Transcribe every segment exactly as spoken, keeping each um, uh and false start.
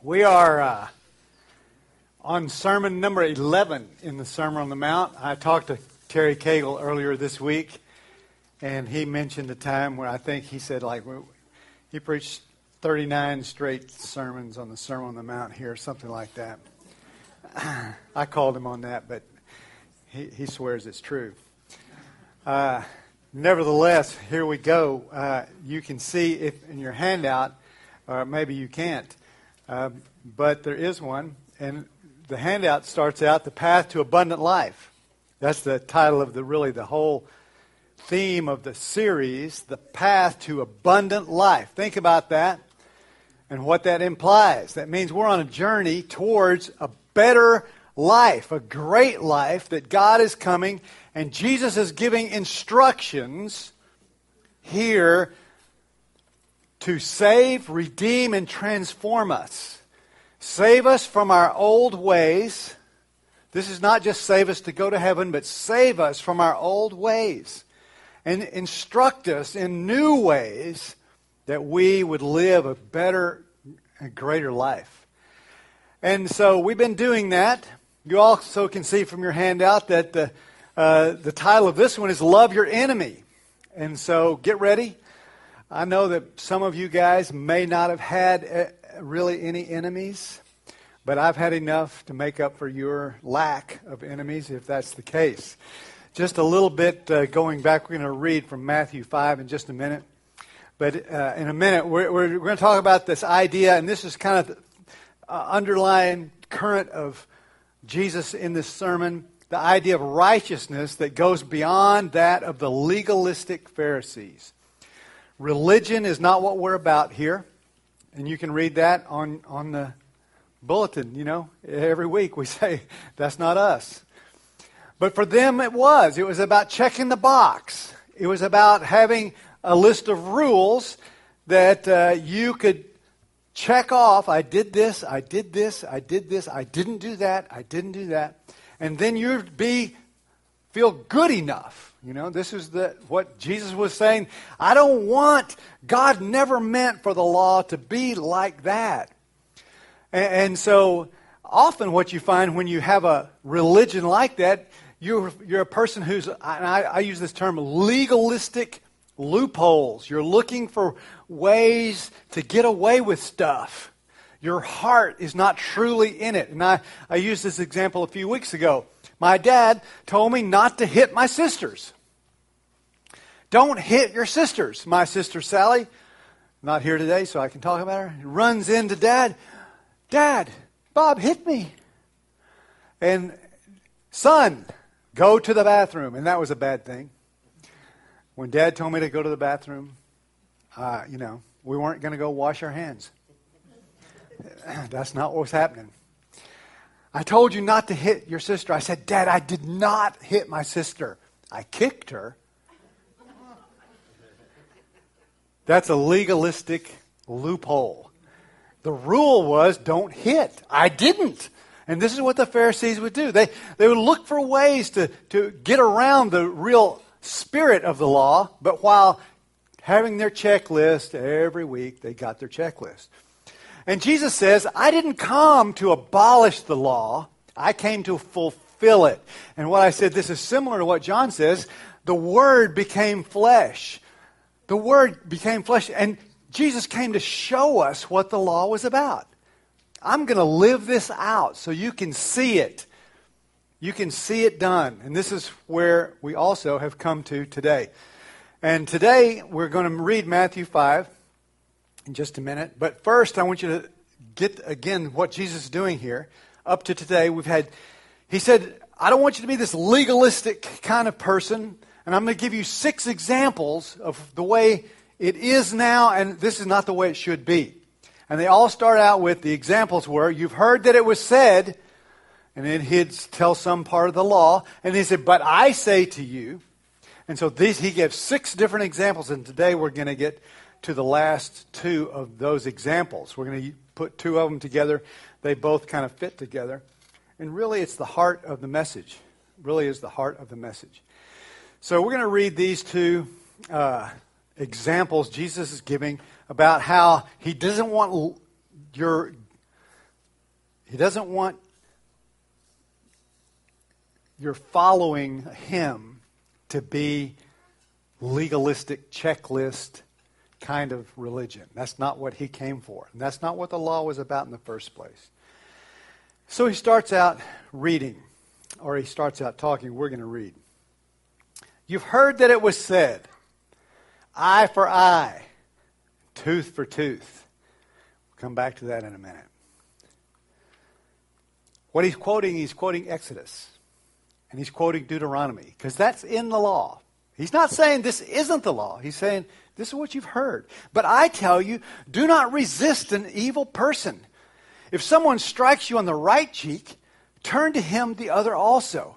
We are uh, on sermon number eleven in the Sermon on the Mount. I talked to Terry Cagle earlier this week, and he mentioned a time where I think he said, like, he preached thirty-nine straight sermons on the Sermon on the Mount here, something like that. I called him on that, but he, he swears it's true. Uh, nevertheless, here we go. Uh, you can see if in your handout, or maybe you can't, uh, but there is one, and the handout starts out, The Path to Abundant Life. That's the title of the really the whole theme of the series, The Path to Abundant Life. Think about that and what that implies. That means we're on a journey towards a better life, a great life that God is coming, and Jesus is giving instructions here to save, redeem, and transform us. Save us from our old ways. This is not just save us to go to heaven, but save us from our old ways. And instruct us in new ways that we would live a better and greater life. And so we've been doing that. You also can see from your handout that the, uh, the title of this one is Love Your Enemy. And so get ready. I know that some of you guys may not have had uh, really any enemies, but I've had enough to make up for your lack of enemies, if that's the case. Just a little bit uh, going back, we're going to read from Matthew five in just a minute. But uh, in a minute, we're, we're going to talk about this idea, and this is kind of the uh, underlying current of Jesus in this sermon, the idea of righteousness that goes beyond that of the legalistic Pharisees. Religion is not what we're about here, and you can read that on, on the bulletin, you know. Every week we say, that's not us. But for them it was. It was about checking the box. It was about having a list of rules that uh, you could check off. I did this, I did this, I did this, I didn't do that, I didn't do that. And then you'd be, feel good enough. You know, this is the what Jesus was saying. I don't want, God never meant for the law to be like that. And, and so often what you find when you have a religion like that, you're, you're a person who's, and I, I use this term, legalistic loopholes. You're looking for ways to get away with stuff. Your heart is not truly in it. And I, I used this example a few weeks ago. My dad told me not to hit my sisters. Don't hit your sisters. My sister Sally, not here today so I can talk about her, runs into Dad. Dad, Bob hit me. And son, go to the bathroom. And that was a bad thing. When Dad told me to go to the bathroom, uh, you know, we weren't going to go wash our hands. That's not what was happening. I told you not to hit your sister. I said, Dad, I did not hit my sister. I kicked her. That's a legalistic loophole. The rule was don't hit. I didn't. And this is what the Pharisees would do. They, they would look for ways to, to get around the real spirit of the law, but while having their checklist every week, they got their checklist. And Jesus says, I didn't come to abolish the law. I came to fulfill it. And what I said, this is similar to what John says. The Word became flesh. The Word became flesh. And Jesus came to show us what the law was about. I'm going to live this out so you can see it. You can see it done. And this is where we also have come to today. And today we're going to read Matthew five. In just a minute. But first, I want you to get, again, what Jesus is doing here. Up to today, we've had, he said, I don't want you to be this legalistic kind of person, and I'm going to give you six examples of the way it is now, and this is not the way it should be. And they all start out with, the examples were, you've heard that it was said, and then he'd tell some part of the law, and he said, but I say to you, and so these, he gives six different examples, and today we're going to get to the last two of those examples. We're going to put two of them together. They both kind of fit together. And really, it's the heart of the message. Really is the heart of the message. So we're going to read these two uh, examples Jesus is giving about how he doesn't want your He doesn't want your following him to be legalistic checklist kind of religion. That's not what he came for. And that's not what the law was about in the first place. So he starts out reading, or he starts out talking. We're going to read. You've heard that it was said, eye for eye, tooth for tooth. We'll come back to that in a minute. What he's quoting, he's quoting Exodus. And he's quoting Deuteronomy, because that's in the law. He's not saying this isn't the law. He's saying this is what you've heard. But I tell you, do not resist an evil person. If someone strikes you on the right cheek, turn to him the other also.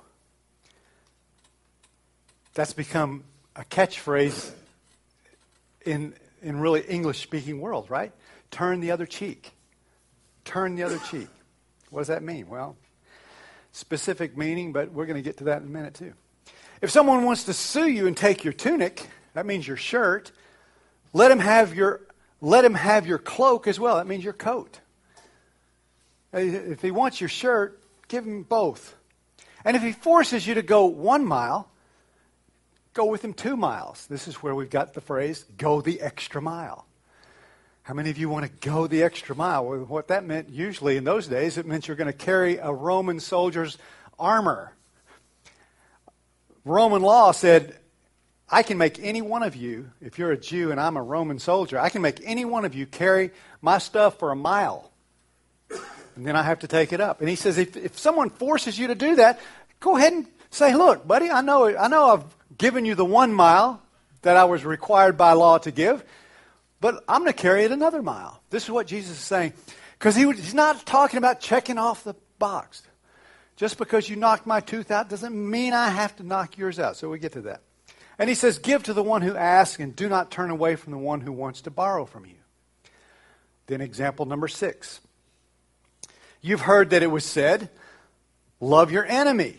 That's become a catchphrase in in really English-speaking world, right? Turn the other cheek. Turn the other cheek. What does that mean? Well, specific meaning, but we're going to get to that in a minute too. If someone wants to sue you and take your tunic, that means your shirt, let him have your let him have your cloak as well. That means your coat. If he wants your shirt, give him both. And if he forces you to go one mile, go with him two miles. This is where we've got the phrase, go the extra mile. How many of you want to go the extra mile? Well, what that meant usually in those days, it meant you're going to carry a Roman soldier's armor. Roman law said, I can make any one of you, if you're a Jew and I'm a Roman soldier, I can make any one of you carry my stuff for a mile. And then I have to take it up. And he says, if, if someone forces you to do that, go ahead and say, look, buddy, I know, I know I've given you the one mile that I was required by law to give, but I'm going to carry it another mile. This is what Jesus is saying. Because he, he's not talking about checking off the box. Just because you knocked my tooth out doesn't mean I have to knock yours out. So we get to that. And he says, give to the one who asks and do not turn away from the one who wants to borrow from you. Then example number six. You've heard that it was said, love your enemy.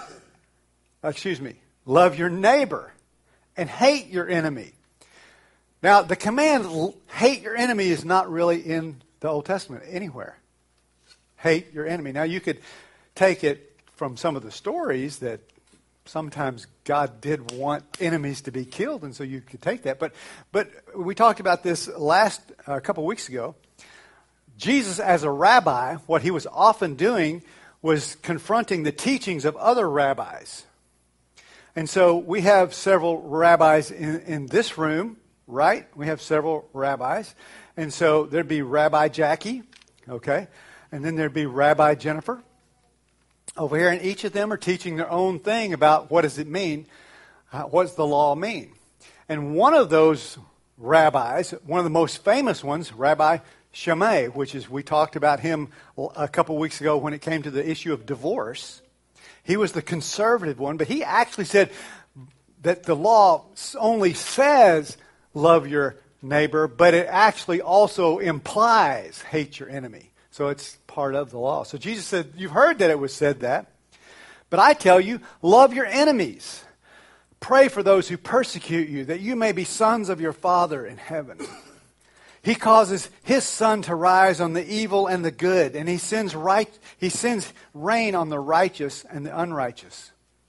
Excuse me. Love your neighbor and hate your enemy. Now, the command, hate your enemy, is not really in the Old Testament anywhere. Hate your enemy. Now, you could take it from some of the stories that sometimes God did want enemies to be killed, and so you could take that. But but we talked about this last a uh, couple weeks ago. Jesus, as a rabbi, what he was often doing was confronting the teachings of other rabbis. And so we have several rabbis in, in this room, right? We have several rabbis. And so there'd be Rabbi Jackie, okay? And then there'd be Rabbi Jennifer over here. And each of them are teaching their own thing about what does it mean, uh, what does the law mean. And one of those rabbis, one of the most famous ones, Rabbi Shammai, which is, we talked about him a couple weeks ago when it came to the issue of divorce. He was the conservative one, but he actually said that the law only says love your neighbor, but it actually also implies hate your enemy. So it's part of the law. So Jesus said, you've heard that it was said that, but I tell you, love your enemies. Pray for those who persecute you, that you may be sons of your Father in heaven. He causes his sun to rise on the evil and the good, and he sends right he sends rain on the righteous and the unrighteous.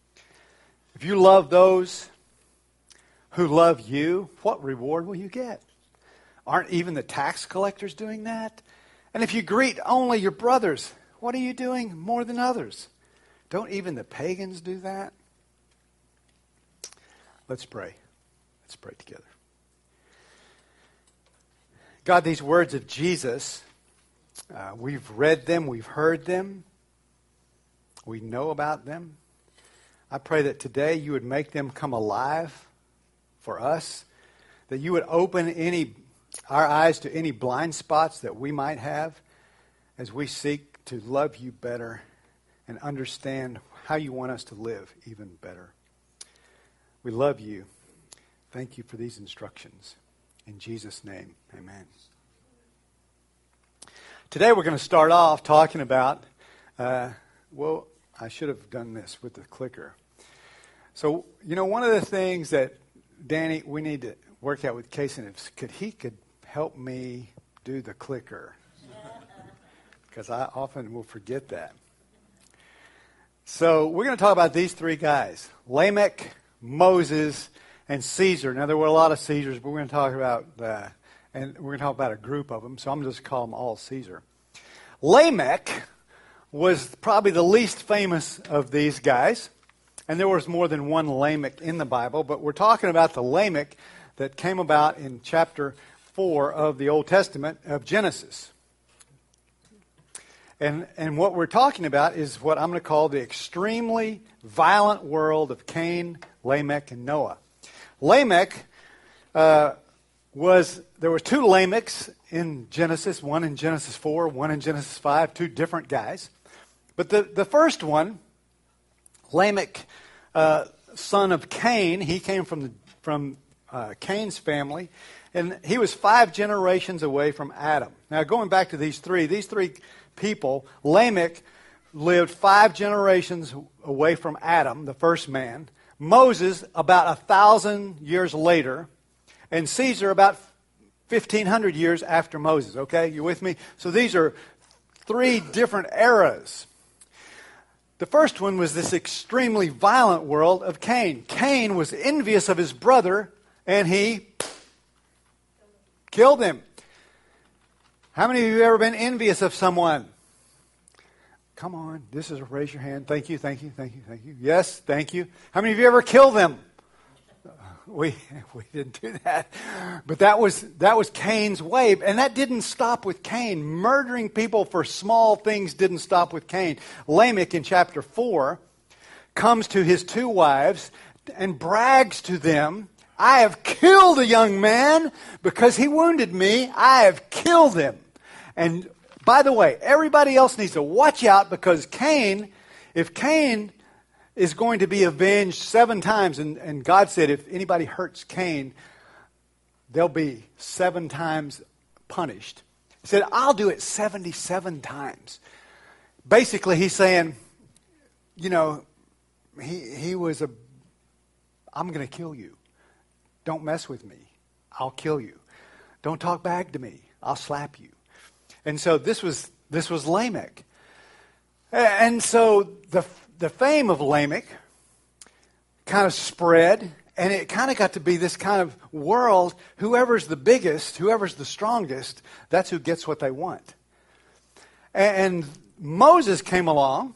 If you love those who love you, what reward will you get? Aren't even the tax collectors doing that? And if you greet only your brothers, what are you doing more than others? Don't even the pagans do that? Let's pray. Let's pray together. God, these words of Jesus, uh, we've read them, we've heard them, we know about them. I pray that today you would make them come alive for us, that you would open any our eyes to any blind spots that we might have as we seek to love you better and understand how you want us to live even better. We love you. Thank you for these instructions. In Jesus' name, amen. Today we're going to start off talking about, uh, well, I should have done this with the clicker. So, you know, one of the things that, Danny, we need to work out with Casey, if could he could help me do the clicker. because I often will forget that. So we're going to talk about these three guys, Lamech, Moses, and Caesar. Now, there were a lot of Caesars, but we're going to talk about the, and we're going to talk about a group of them, so I'm just going to call them all Caesar. Lamech was probably the least famous of these guys, and there was more than one Lamech in the Bible, but we're talking about the Lamech that came about in chapter four of the Old Testament of Genesis. And, and what we're talking about is what I'm going to call the extremely violent world of Cain, Lamech, and Noah. Lamech uh, was, there were two Lamechs in Genesis, one in Genesis four, one in Genesis five, two different guys. But the, the first one, Lamech, uh, son of Cain, he came from, the, from uh, Cain's family, and he was five generations away from Adam. Now, going back to these three, these three people, Lamech lived five generations away from Adam, the first man. Moses about a thousand years later, and Caesar about fifteen hundred years after Moses. Okay, you with me? So these are three different eras. The first one was this extremely violent world of Cain. Cain was envious of his brother, and he killed him. How many of you have ever been envious of someone? Come on, this is, raise your hand. Thank you, thank you, thank you, thank you. Yes, thank you. How many of you ever killed them? We we didn't do that. But that was that was Cain's way. And that didn't stop with Cain. Murdering people for small things didn't stop with Cain. Lamech in chapter four comes to his two wives and brags to them, I have killed a young man because he wounded me. I have killed him. And by the way, everybody else needs to watch out, because Cain, if Cain is going to be avenged seven times, and, and God said if anybody hurts Cain, they'll be seven times punished. He said, I'll do it seventy-seven times. Basically, he's saying, you know, he he was a, I'm going to kill you. Don't mess with me. I'll kill you. Don't talk back to me. I'll slap you. And so this was this was Lamech. And so the the fame of Lamech kind of spread, and it kind of got to be this kind of world. Whoever's the biggest, whoever's the strongest, that's who gets what they want. And Moses came along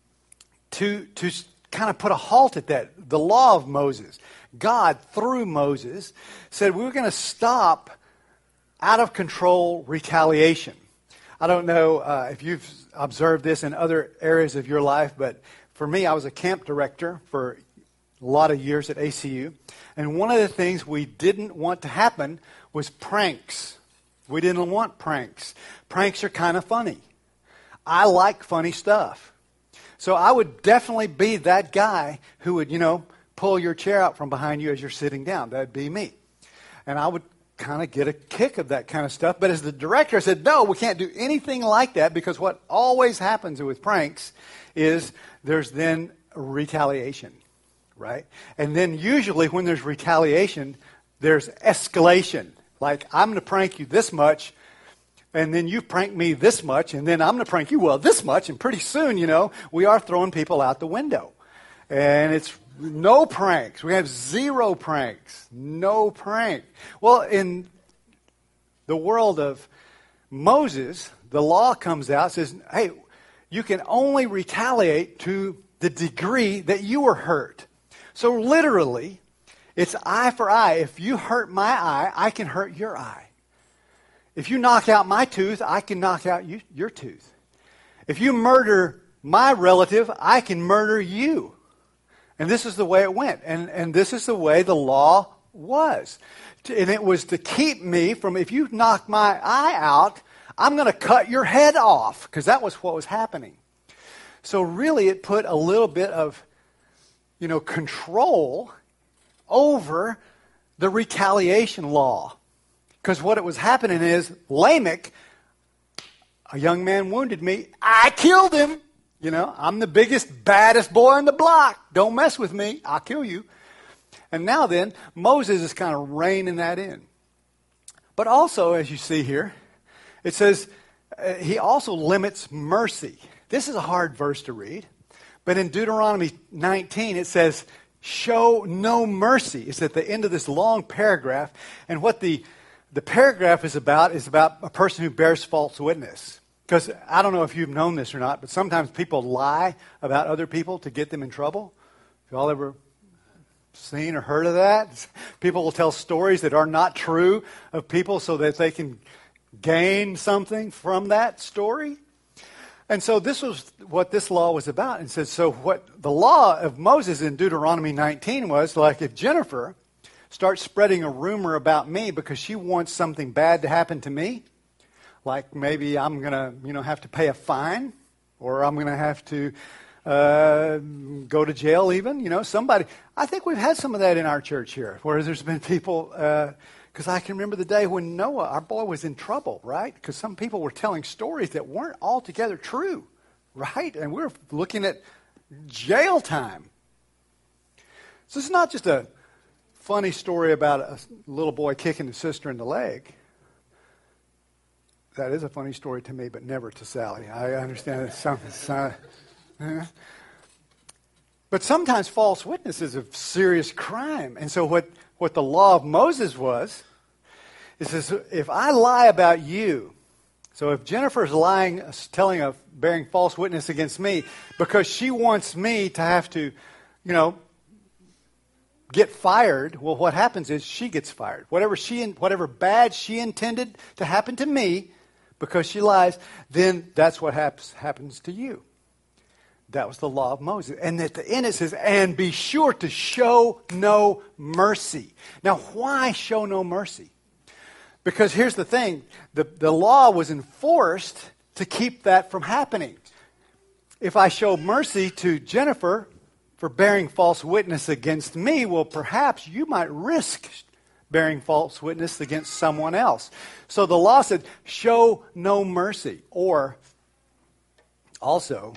to to kind of put a halt at that. The law of Moses. God, through Moses, said we're going to stop out of control retaliation. I don't know uh, if you've observed this in other areas of your life, but for me, I was a camp director for a lot of years at A C U. And one of the things we didn't want to happen was pranks. We didn't want pranks. Pranks are kind of funny. I like funny stuff. So I would definitely be that guy who would, you know, pull your chair out from behind you as you're sitting down. That'd be me. And I would kind of get a kick of that kind of stuff. But as the director, I said, no, we can't do anything like that, because what always happens with pranks is there's then retaliation, right? And then usually when there's retaliation, there's escalation. Like, I'm going to prank you this much, and then you prank me this much, and then I'm going to prank you, well, this much, and pretty soon, you know, we are throwing people out the window. And it's no pranks. We have zero pranks. No prank. Well, in the world of Moses, the law comes out, says, hey, you can only retaliate to the degree that you were hurt. So literally, it's eye for eye. If you hurt my eye, I can hurt your eye. If you knock out my tooth, I can knock out you, your tooth. If you murder my relative, I can murder you. And this is the way it went. And, and this is the way the law was. And it was to keep me from, if you knock my eye out, I'm going to cut your head off, because that was what was happening. So really it put a little bit of, you know, control over the retaliation law. Because what it was happening is, Lamech, a young man wounded me, I killed him. You know, I'm the biggest, baddest boy on the block. Don't mess with me. I'll kill you. And now then, Moses is kind of reining that in. But also, as you see here, it says, uh, he also limits mercy. This is a hard verse to read. But in Deuteronomy nineteen, it says, show no mercy. It's at the end of this long paragraph. And what the, the paragraph is about is about a person who bears false witness. Because I don't know if you've known this or not, but sometimes people lie about other people to get them in trouble. Have y'all ever seen or heard of that? People will tell stories that are not true of people so that they can gain something from that story. And so this was what this law was about. And says, so what the law of Moses in Deuteronomy nineteen was, like, if Jennifer starts spreading a rumor about me because she wants something bad to happen to me, like maybe I'm going to, you know, have to pay a fine, or I'm going to have to uh, go to jail even, you know, somebody. I think we've had some of that in our church here, where there's been people, because uh, I can remember the day when Noah, our boy, was in trouble, right? Because some people were telling stories that weren't altogether true, right? And we were looking at jail time. So it's not just a funny story about a little boy kicking his sister in the leg. That is a funny story to me, but never to Sally. I understand it's something. Uh, uh, but sometimes false witness is a serious crime. And so what, what the law of Moses was, is this, if I lie about you, so if Jennifer's lying, telling of bearing false witness against me, because she wants me to have to, you know, get fired, well, what happens is she gets fired. Whatever she, whatever bad she intended to happen to me, because she lies, then that's what happens, happens to you. That was the law of Moses. And at the end it says, and be sure to show no mercy. Now, why show no mercy? Because here's the thing. The, the law was enforced to keep that from happening. If I show mercy to Jennifer for bearing false witness against me, well, perhaps you might risk bearing false witness against someone else. So the law said, show no mercy. Or also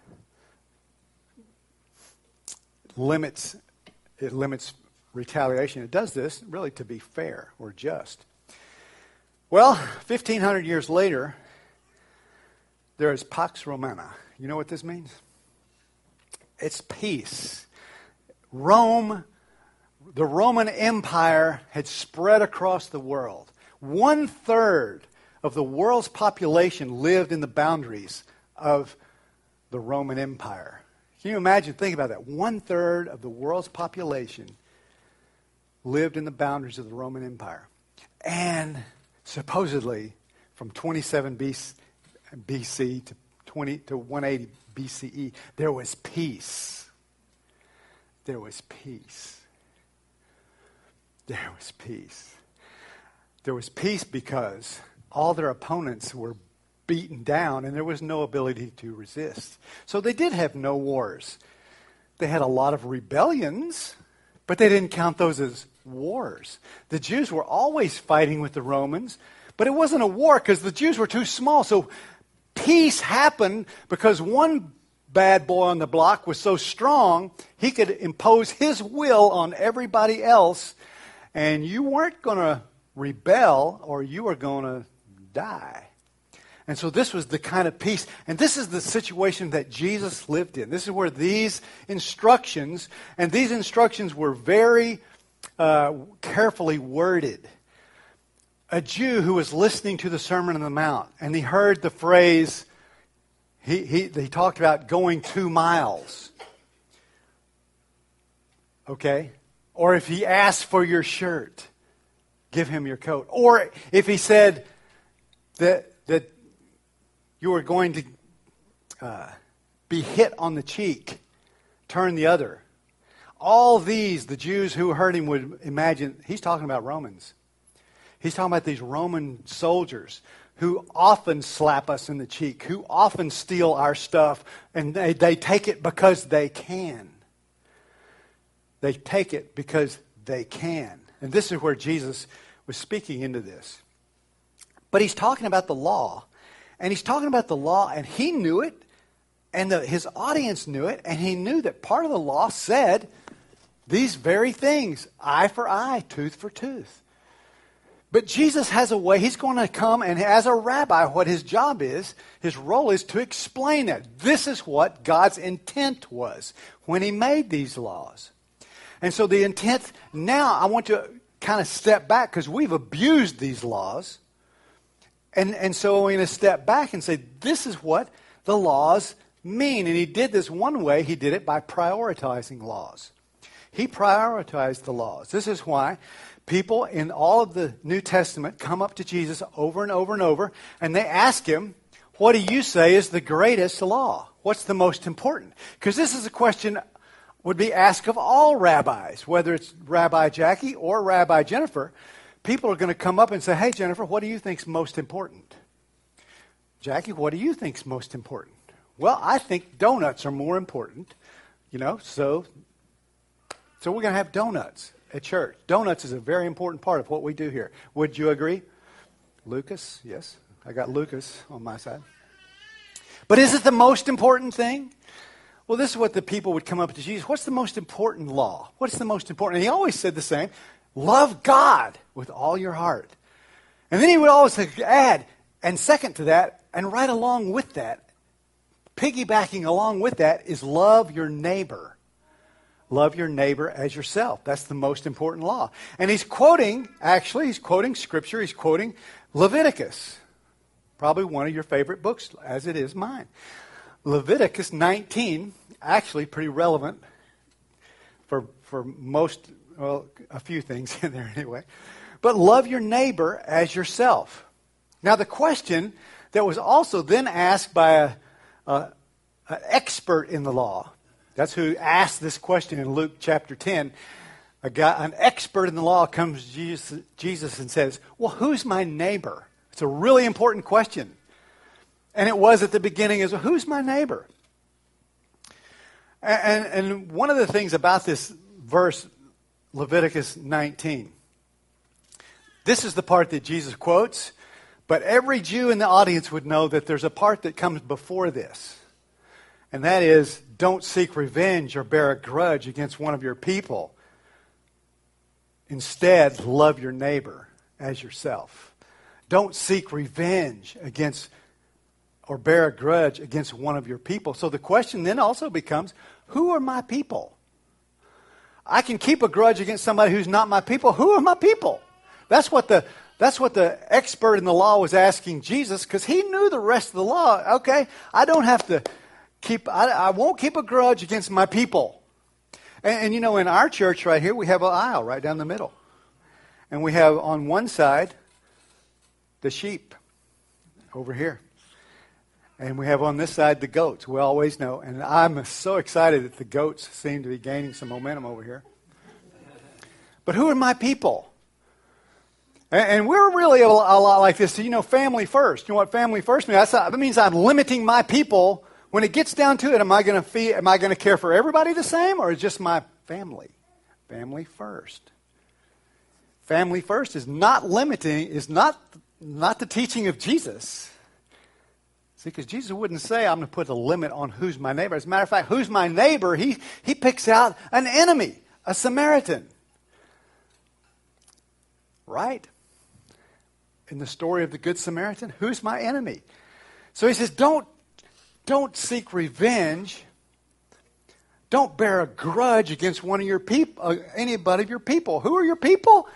limits, it limits retaliation. It does this really to be fair or just. Well, fifteen hundred years later, there is Pax Romana. You know what this means? It's peace. Rome, the Roman Empire had spread across the world. One third of the world's population lived in the boundaries of the Roman Empire. Can you imagine? Think about that. One third of the world's population lived in the boundaries of the Roman Empire. And supposedly, from twenty-seven B C to twenty to one eighty B C E, there was peace. There was peace. There was peace. There was peace because all their opponents were beaten down and there was no ability to resist. So they did have no wars. They had a lot of rebellions, but they didn't count those as wars. The Jews were always fighting with the Romans, but it wasn't a war because the Jews were too small. So peace happened because one bad boy on the block was so strong, he could impose his will on everybody else, and you weren't going to rebel or you were going to die. And so this was the kind of peace. And this is the situation that Jesus lived in. This is where these instructions, and these instructions were very uh, carefully worded. A Jew who was listening to the Sermon on the Mount, and he heard the phrase, he, he, he talked about going two miles. Okay? Or if he asked for your shirt, give him your coat. Or if he said that that you were going to uh, be hit on the cheek, turn the other. All these, the Jews who heard him would imagine, he's talking about Romans. He's talking about these Roman soldiers who often slap us in the cheek, who often steal our stuff, and they, they take it because they can. They take it because they can. And this is where Jesus was speaking into this. But he's talking about the law. And he's talking about the law, and he knew it, and the, his audience knew it, and he knew that part of the law said these very things, eye for eye, tooth for tooth. But Jesus has a way. He's going to come, and as a rabbi, what his job is, his role is to explain that. This is what God's intent was when he made these laws. And so the intent, now I want to kind of step back because we've abused these laws. And, and so we're going to step back and say, this is what the laws mean. And he did this one way. He did it by prioritizing laws. He prioritized the laws. This is why people in all of the New Testament come up to Jesus over and over and over, and they ask him, what do you say is the greatest law? What's the most important? Because this is a question would be asked of all rabbis, whether it's Rabbi Jackie or Rabbi Jennifer. People are going to come up and say, hey, Jennifer, what do you think's most important? Jackie, what do you think's most important? Well, I think donuts are more important, you know, so, so we're going to have donuts at church. Donuts is a very important part of what we do here. Would you agree? Lucas, yes. I got Lucas on my side. But is it the most important thing? Well, this is what the people would come up to Jesus. What's the most important law? What's the most important? And he always said the same. Love God with all your heart. And then he would always add, and second to that, and right along with that, piggybacking along with that, is love your neighbor. Love your neighbor as yourself. That's the most important law. And he's quoting, actually, he's quoting Scripture. He's quoting Leviticus. Probably one of your favorite books, as it is mine. Leviticus nineteen, actually pretty relevant for, for most, well, a few things in there anyway. But love your neighbor as yourself. Now, the question that was also then asked by a, a, an expert in the law, that's who asked this question in Luke chapter ten. A guy, an expert in the law comes to Jesus, Jesus and says, well, who's my neighbor? It's a really important question. And it was at the beginning as well, who's my neighbor? And, and, and one of the things about this verse, Leviticus nineteen, this is the part that Jesus quotes, but every Jew in the audience would know that there's a part that comes before this. And that is, don't seek revenge or bear a grudge against one of your people. Instead, love your neighbor as yourself. Don't seek revenge against or bear a grudge against one of your people. So the question then also becomes, who are my people? I can keep a grudge against somebody who's not my people. Who are my people? That's what the That's what the expert in the law was asking Jesus, because he knew the rest of the law. Okay, I don't have to keep, I, I won't keep a grudge against my people. And, and you know, in our church right here, we have an aisle right down the middle. And we have on one side the sheep over here. And we have on this side the goats. We always know. And I'm so excited that the goats seem to be gaining some momentum over here. But who are my people? And we're really a lot like this. You know, family first. You know what family first means? That means I'm limiting my people. When it gets down to it, am I going to feed, am I going to care for everybody the same, or just my family? Family first. Family first is not limiting, is not, not the teaching of Jesus. See, because Jesus wouldn't say, I'm going to put a limit on who's my neighbor. As a matter of fact, who's my neighbor? He, he picks out an enemy, a Samaritan. Right? In the story of the Good Samaritan, who's my enemy? So he says, don't, don't seek revenge. Don't bear a grudge against one of your people, uh, anybody of your people. Who are your people?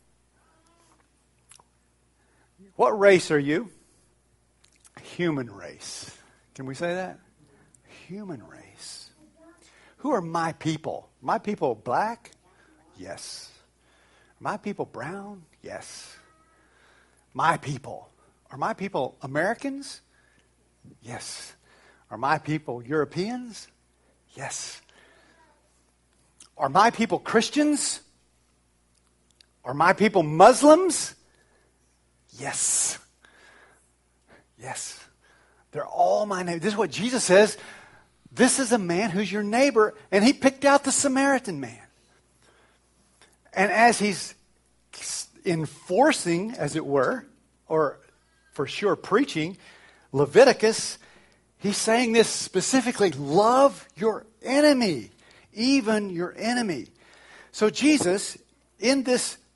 What race are you? Human race. Can we say that? Human race. Who are my people? My people black? Yes. My people brown? Yes. My people. Are my people Americans? Yes. Are my people Europeans? Yes. Are my people Christians? Are my people Muslims? Yes. Yes. They're all my neighbors. This is what Jesus says. This is a man who's your neighbor. And he picked out the Samaritan man. And as he's enforcing, as it were, or for sure preaching, Leviticus, he's saying this specifically, love your enemy, even your enemy. So Jesus, in this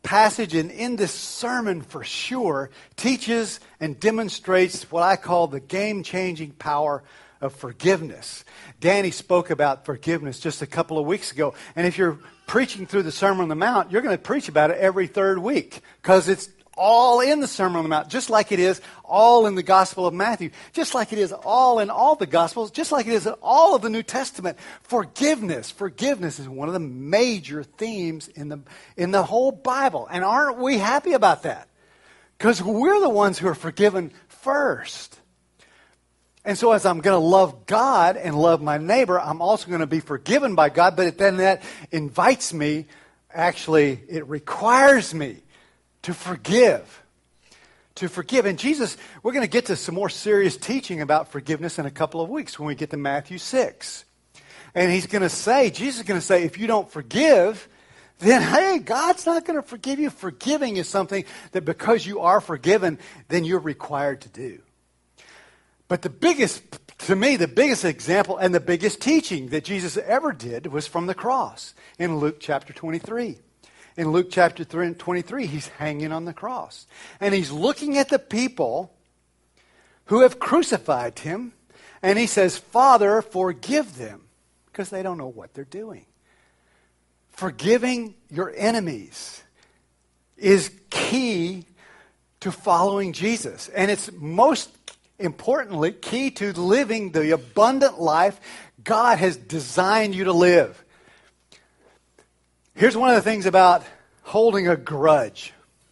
passage and in this sermon for sure teaches and demonstrates what I call the game-changing power of forgiveness. Danny spoke about forgiveness just a couple of weeks ago. And if you're preaching through the Sermon on the Mount, you're going to preach about it every third week because it's all in the Sermon on the Mount, just like it is all in the Gospel of Matthew, just like it is all in all the Gospels, just like it is in all of the New Testament. Forgiveness. Forgiveness is one of the major themes in the, in the whole Bible. And aren't we happy about that? Because we're the ones who are forgiven first. And so as I'm going to love God and love my neighbor, I'm also going to be forgiven by God, but then that invites me, actually, it requires me to forgive. To forgive. And Jesus, we're going to get to some more serious teaching about forgiveness in a couple of weeks when we get to Matthew six. And he's going to say, Jesus is going to say, if you don't forgive, then hey, God's not going to forgive you. Forgiving is something that because you are forgiven, then you're required to do. But the biggest, to me, the biggest example and the biggest teaching that Jesus ever did was from the cross in Luke chapter twenty-three. In Luke chapter twenty-three, he's hanging on the cross. And he's looking at the people who have crucified him. And he says, Father, forgive them. Because they don't know what they're doing. Forgiving your enemies is key to following Jesus. And it's most importantly key to living the abundant life God has designed you to live. Here's one of the things about holding a grudge.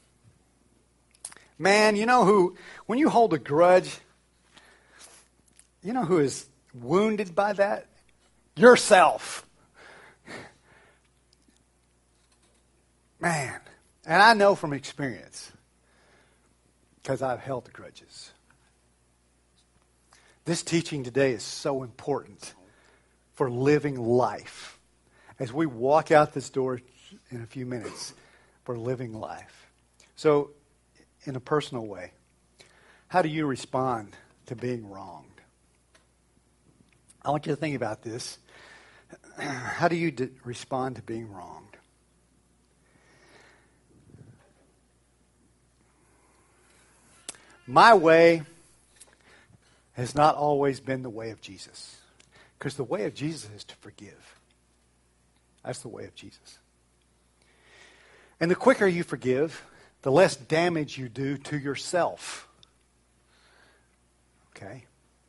Man, you know who, when you hold a grudge, you know who is wounded by that? Yourself. Man, and I know from experience, because I've held grudges. This teaching today is so important for living life. As we walk out this door in a few minutes, for living life. So, in a personal way, how do you respond to being wronged? I want you to think about this. How do you d- respond to being wronged? My way has not always been the way of Jesus. Because the way of Jesus is to forgive. That's the way of Jesus. And the quicker you forgive, the less damage you do to yourself. Okay?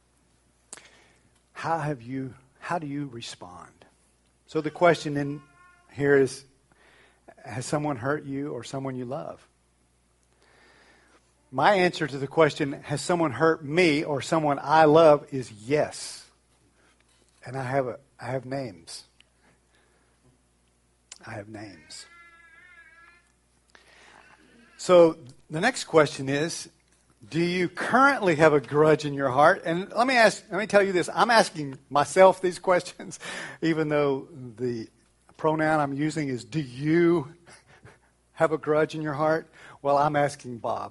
How have you, how do you respond? So the question in here is, has someone hurt you or someone you love? My answer to the question, has someone hurt me or someone I love, is yes. And I have a, I have names. I have names. So the next question is, do you currently have a grudge in your heart? And let me ask, let me tell you this. I'm asking myself these questions, even though the pronoun I'm using is, do you have a grudge in your heart? Well, I'm asking Bob.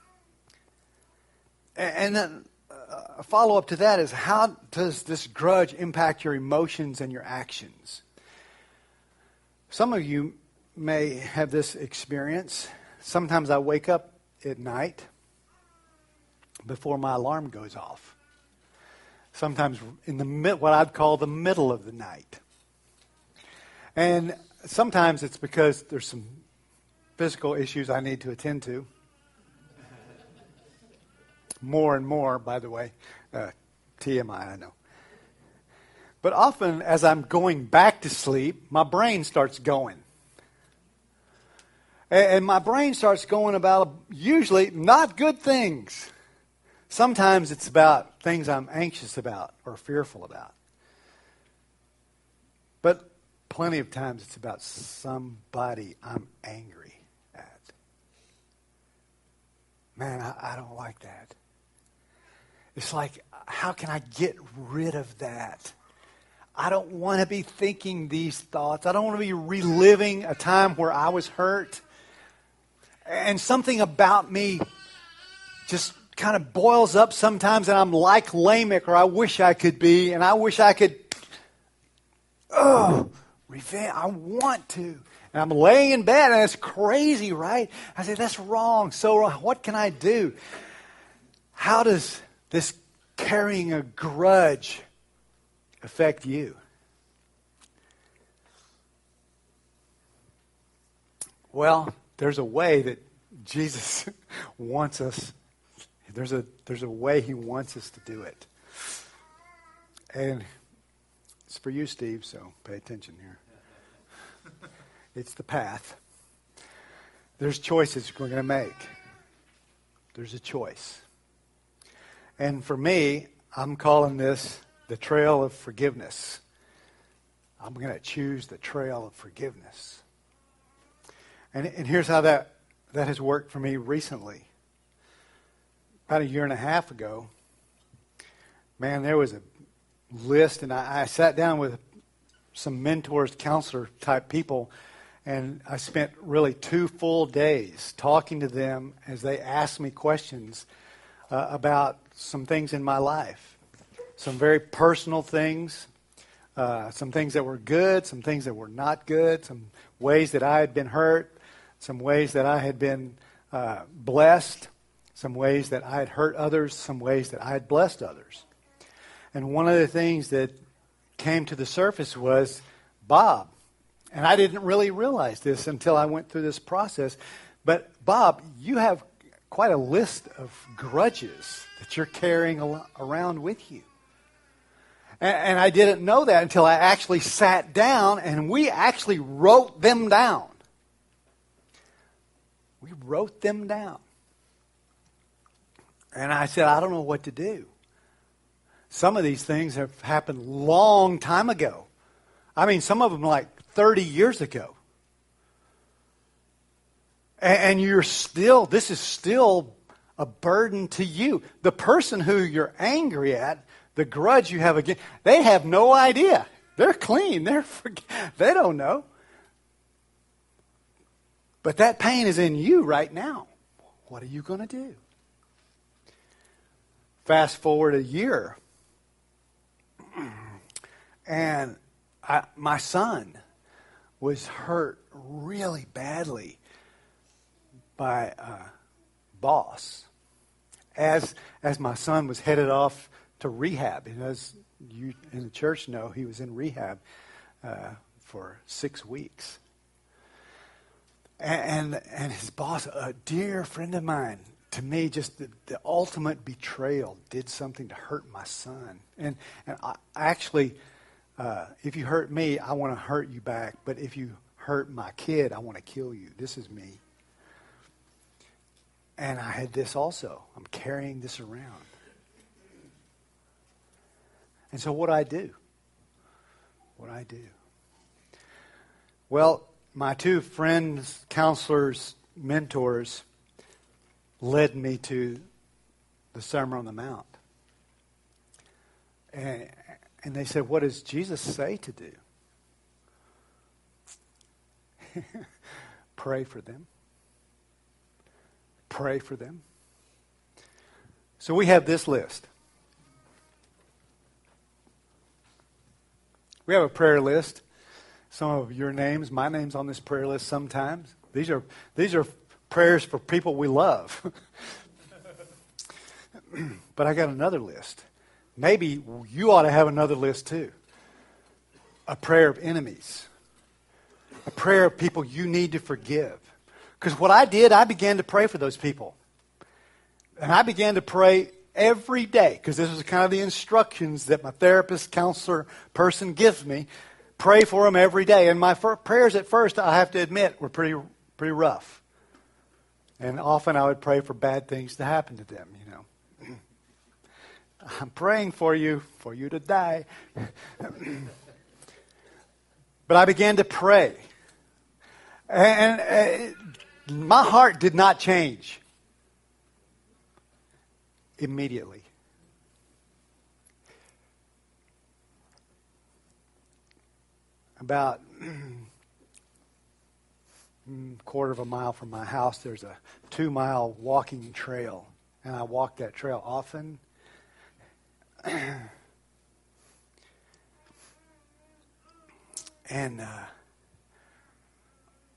And then a follow-up to that is, how does this grudge impact your emotions and your actions? Some of you may have this experience. Sometimes I wake up at night before my alarm goes off. Sometimes in the mid, what I'd call the middle of the night. And sometimes it's because there's some physical issues I need to attend to. More and more, by the way. Uh, T M I, I know. But often, as I'm going back to sleep, my brain starts going. And my brain starts going about, usually, not good things. Sometimes it's about things I'm anxious about or fearful about. But plenty of times it's about somebody I'm angry at. Man, I, I don't like that. It's like, how can I get rid of that? I don't want to be thinking these thoughts. I don't want to be reliving a time where I was hurt. And something about me just kind of boils up sometimes, and I'm like Lamech, or I wish I could be, and I wish I could, oh, revenge. I want to. And I'm laying in bed, and it's crazy, right? I say, that's wrong. So what can I do? How does this carrying a grudge affect you? Well, there's a way that Jesus wants us. There's a there's a way he wants us to do it. And it's for you, Steve, so pay attention here. It's the path. There's choices we're going to make. There's a choice. And for me, I'm calling this the trail of forgiveness. I'm going to choose the trail of forgiveness. And, and here's how that, that has worked for me recently. About a year and a half ago, man, there was a list, and I, I sat down with some mentors, counselor type people, and I spent really two full days talking to them as they asked me questions uh, about some things in my life. Some very personal things, uh, some things that were good, some things that were not good, some ways that I had been hurt, some ways that I had been uh, blessed, some ways that I had hurt others, some ways that I had blessed others. And one of the things that came to the surface was Bob. And I didn't really realize this until I went through this process. But Bob, you have quite a list of grudges that you're carrying al- around with you. And, and I didn't know that until I actually sat down and we actually wrote them down. We wrote them down. And I said, I don't know what to do. Some of these things have happened long time ago. I mean, some of them like thirty years ago. And, and you're still, this is still a burden to you. The person who you're angry at, the grudge you have against, they have no idea. They're clean. They're they don't know. But that pain is in you right now. What are you going to do? Fast forward a year. And I, my son was hurt really badly by a boss. As as my son was headed off to rehab, and as you in the church know, he was in rehab uh, for six weeks. And, and and his boss, a dear friend of mine, to me, just the, the ultimate betrayal, did something to hurt my son. And and I, actually. Uh, if you hurt me, I want to hurt you back. But if you hurt my kid, I want to kill you. This is me. And I had this also. I'm carrying this around. And so what do I do? What do I do? Well, my two friends, counselors, mentors led me to the Sermon on the Mount. And And they said, what does Jesus say to do? Pray for them. Pray for them. So we have this list. We have a prayer list. Some of your names, my name's on this prayer list sometimes. These are these are prayers for people we love. But I got another list. Maybe you ought to have another list too. A prayer of enemies. A prayer of people you need to forgive. Because what I did, I began to pray for those people. And I began to pray every day, because this was kind of the instructions that my therapist, counselor, person gives me. Pray for them every day. And my fir- prayers at first, I have to admit, were pretty pretty rough. And often I would pray for bad things to happen to them, you know. I'm praying for you, for you to die. But I began to pray. And uh, my heart did not change immediately. About a quarter of a mile from my house, there's a two-mile walking trail. And I walk that trail often. And uh,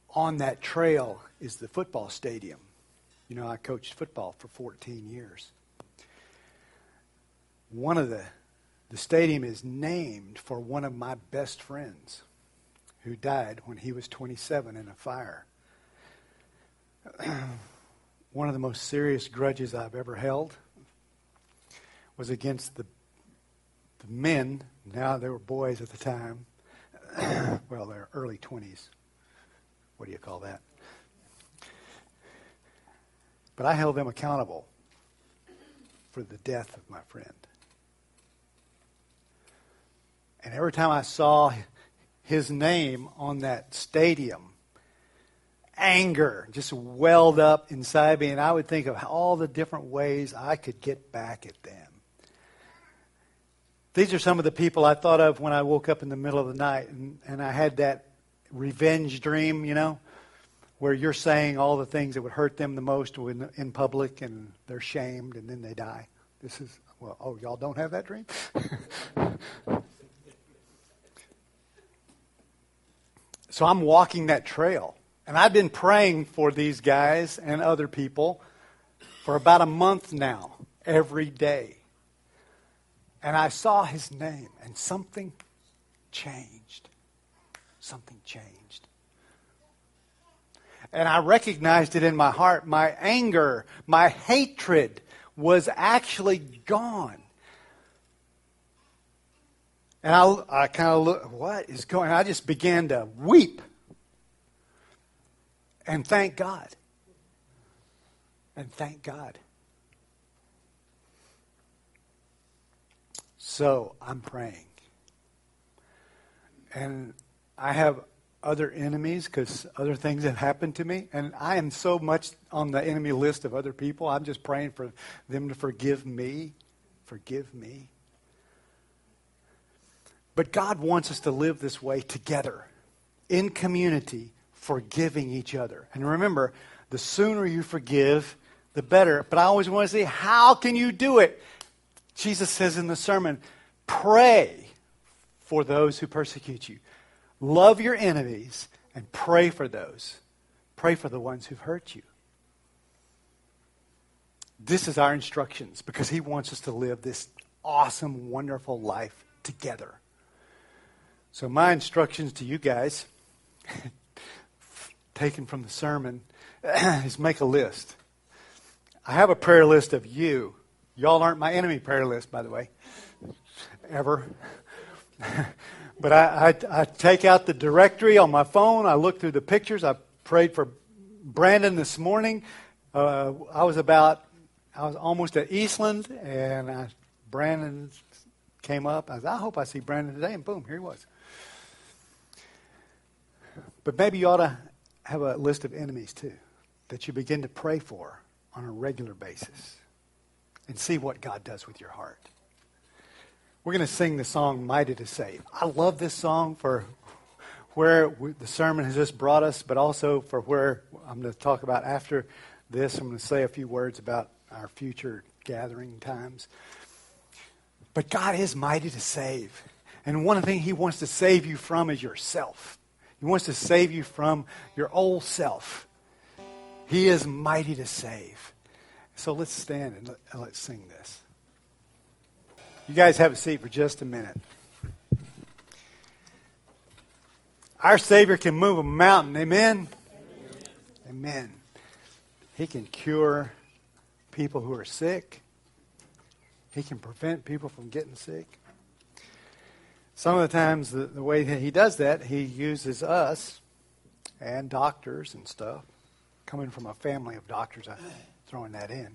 on that trail is the football stadium. You know, I coached football for fourteen years. One of the, the stadium is named for one of my best friends who died when he was twenty-seven in a fire. One of the most serious grudges I've ever held was against the, the men. Now they were boys at the time. Well, they're early twenties. What do you call that? But I held them accountable for the death of my friend. And every time I saw his name on that stadium, anger just welled up inside me, and I would think of all the different ways I could get back at them. These are some of the people I thought of when I woke up in the middle of the night, and, and I had that revenge dream, you know, where you're saying all the things that would hurt them the most when, in public, and they're shamed, and then they die. This is, well, oh, y'all don't have that dream? So I'm walking that trail. And I've been praying for these guys and other people for about a month now, every day. And I saw his name, and something changed. Something changed. And I recognized it in my heart. My anger, my hatred was actually gone. And I, I kind of looked, what is going on? I just began to weep. And thank God. And thank God. So I'm praying. And I have other enemies because other things have happened to me. And I am so much on the enemy list of other people. I'm just praying for them to forgive me. Forgive me. But God wants us to live this way together, in community, forgiving each other. And remember, the sooner you forgive, the better. But I always want to say, how can you do it? Jesus says in the sermon, pray for those who persecute you. Love your enemies and pray for those. Pray for the ones who've hurt you. This is our instructions because he wants us to live this awesome, wonderful life together. So my instructions to you guys, taken from the sermon, is make a list. I have a prayer list of you. Y'all aren't my enemy prayer list, by the way, ever. But I, I, I take out the directory on my phone. I look through the pictures. I prayed for Brandon this morning. Uh, I was about, I was almost at Eastland, and I, Brandon came up. I said, I hope I see Brandon today, and boom, here he was. But maybe you ought to have a list of enemies too that you begin to pray for on a regular basis and see what God does with your heart. We're going to sing the song Mighty to Save. I love this song for where we, the sermon has just brought us, but also for where I'm going to talk about after this. I'm going to say a few words about our future gathering times. But God is mighty to save. And one thing he wants to save you from is yourself. He wants to save you from your old self. He is mighty to save. So let's stand and, let, and let's sing this. You guys have a seat for just a minute. Our Savior can move a mountain. Amen? Amen. Amen. He can cure people who are sick. He can prevent people from getting sick. Some of the times, the, the way that he does that, he uses us and doctors and stuff. Coming from a family of doctors, I'm throwing that in.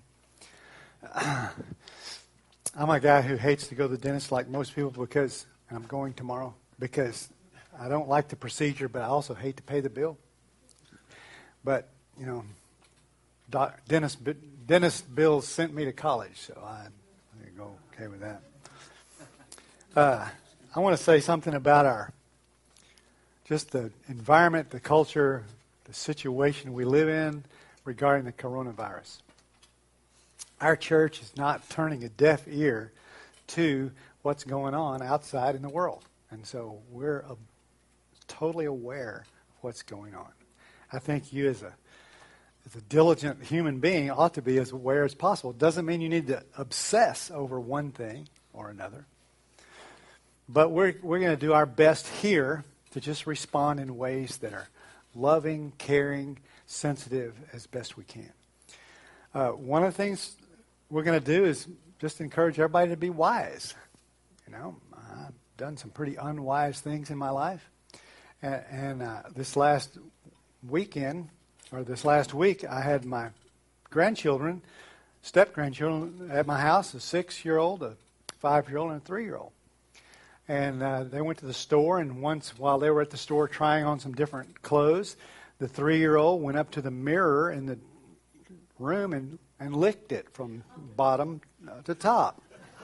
I'm a guy who hates to go to the dentist like most people because, and I'm going tomorrow, because I don't like the procedure, but I also hate to pay the bill. But, you know, doc, dentist, dentist bills sent me to college, so I, I go okay with that. Uh, I want to say something about our, just the environment, the culture, the situation we live in regarding the coronavirus. Our church is not turning a deaf ear to what's going on outside in the world. And so we're uh, totally aware of what's going on. I think you as a as a diligent human being ought to be as aware as possible. It doesn't mean you need to obsess over one thing or another. But we're we're going to do our best here to just respond in ways that are loving, caring, sensitive as best we can. Uh, one of the things we're going to do is just encourage everybody to be wise. You know, I've done some pretty unwise things in my life. And, and uh, this last weekend, or this last week, I had my grandchildren, step-grandchildren at my house, a six-year-old, a five-year-old, and a three-year-old. And uh, they went to the store, and once while they were at the store trying on some different clothes, the three-year-old went up to the mirror in the room and, and licked it from bottom to top.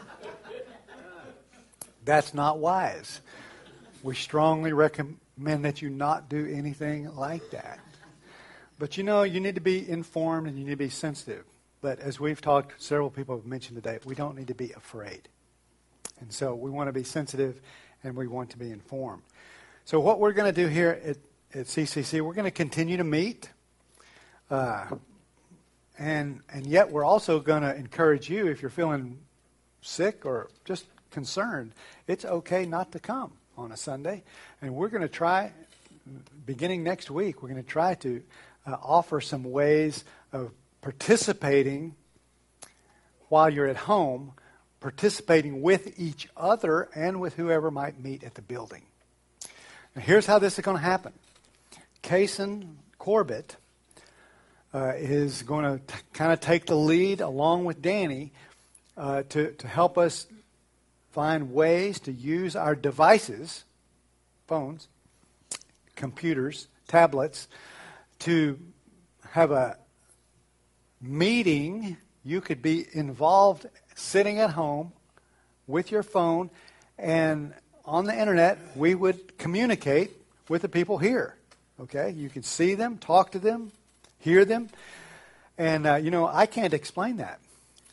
That's not wise. We strongly recommend that you not do anything like that. But you know, you need to be informed and you need to be sensitive. But as we've talked, several people have mentioned today, we don't need to be afraid. And so we want to be sensitive and we want to be informed. So what we're going to do here at, at C C C, we're going to continue to meet. Uh, and and yet we're also going to encourage you, if you're feeling sick or just concerned, it's okay not to come on a Sunday. And we're going to try, beginning next week, we're going to try to uh, offer some ways of participating while you're at home, participating with each other and with whoever might meet at the building. Now, here's how this is going to happen. Kason Corbett uh, is going to t- kind of take the lead along with Danny uh, to, to help us find ways to use our devices, phones, computers, tablets, to have a meeting. You could be involved sitting at home with your phone, and on the internet, we would communicate with the people here. Okay? You can see them, talk to them, hear them. And, uh, you know, I can't explain that.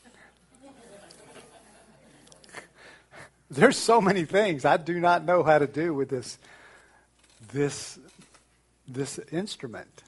There's so many things I do not know how to do with this, this, this instrument.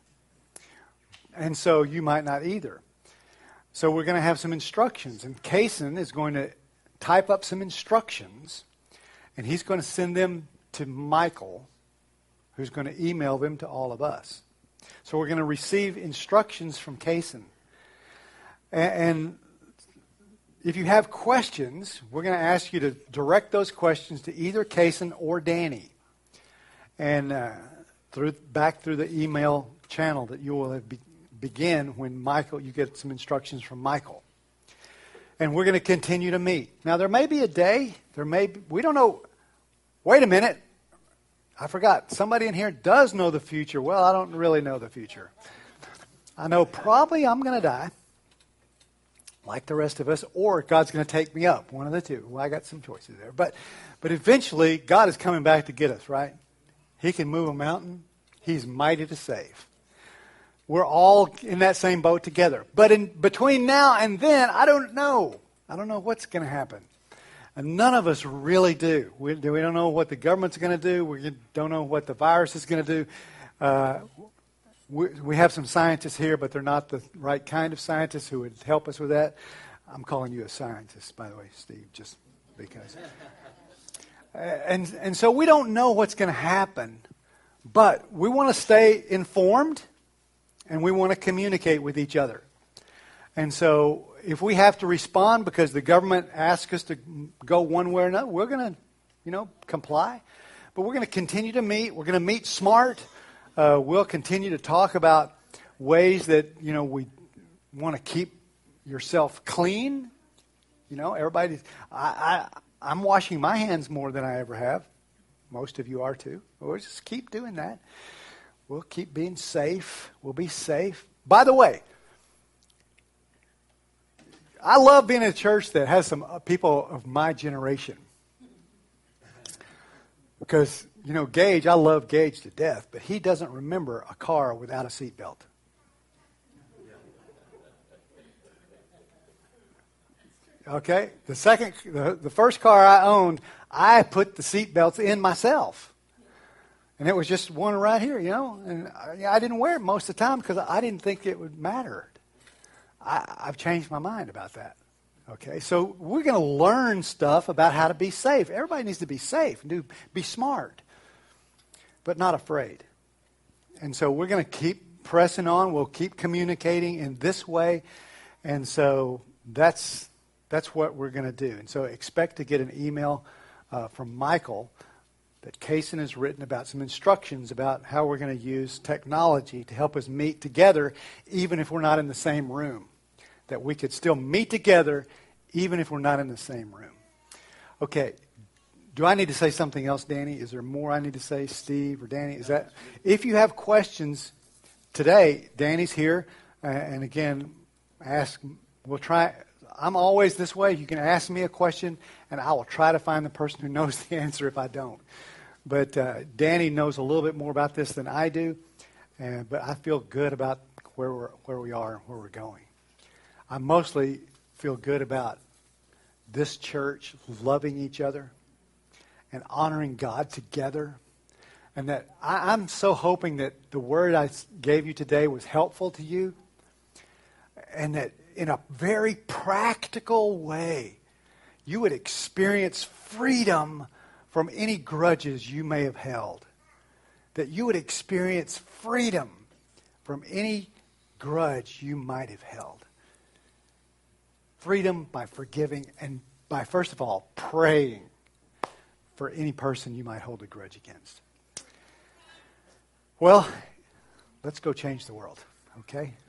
And so you might not either. So we're going to have some instructions. And Kason is going to type up some instructions, and he's going to send them to Michael, who's going to email them to all of us. So we're going to receive instructions from Kason. And, and if you have questions, we're going to ask you to direct those questions to either Kason or Danny. And uh, through back through the email channel that you will have be, begin when Michael, you get some instructions from Michael. And we're going to continue to meet. Now, there may be a day, there may be, we don't know. Wait a minute. I forgot. Somebody in here does know the future. Well, I don't really know the future. I know probably I'm going to die, like the rest of us, or God's going to take me up. One of the two. Well, I got some choices there. But, but eventually, God is coming back to get us, right? He can move a mountain. He's mighty to save. We're all in that same boat together. But in between now and then, I don't know. I don't know what's going to happen. And none of us really do. We, we don't know what the government's going to do. We don't know what the virus is going to do. Uh, we, we have some scientists here, but they're not the right kind of scientists who would help us with that. I'm calling you a scientist, by the way, Steve, just because. And, and so we don't know what's going to happen. But we want to stay informed. And we want to communicate with each other. And so if we have to respond because the government asks us to go one way or another, we're going to, you know, comply. But we're going to continue to meet. We're going to meet smart. Uh, we'll continue to talk about ways that, you know, we want to keep yourself clean. You know, everybody, I, I, I'm washing my hands more than I ever have. Most of you are too. We'll just keep doing that. We'll keep being safe. We'll be safe. By the way, I love being in a church that has some people of my generation. Because, you know, Gage, I love Gage to death, but he doesn't remember a car without a seatbelt. Okay? The second, the, the first car I owned, I put the seatbelts in myself. And it was just one right here, you know. And I, I didn't wear it most of the time because I didn't think it would matter. I, I've changed my mind about that. Okay, so we're going to learn stuff about how to be safe. Everybody needs to be safe and do, be smart, but not afraid. And so we're going to keep pressing on. We'll keep communicating in this way. And so that's that's what we're going to do. And so expect to get an email uh, from Michael that Kaysen has written about some instructions about how we're going to use technology to help us meet together, even if we're not in the same room. That we could still meet together even if we're not in the same room. Okay, do I need to say something else, Danny? Is there more I need to say, Steve or Danny? Is that if you have questions today, Danny's here, uh, and again, ask. We'll try. I'm always this way. You can ask me a question, and I will try to find the person who knows the answer if I don't. But uh, Danny knows a little bit more about this than I do, uh, but I feel good about where we're where we are and where we're going. I mostly feel good about this church loving each other and honoring God together. And that I, I'm so hoping that the word I gave you today was helpful to you. And that in a very practical way, you would experience freedom from any grudges you may have held. That you would experience freedom from any grudge you might have held. Freedom by forgiving and by, first of all, praying for any person you might hold a grudge against. Well, let's go change the world, okay?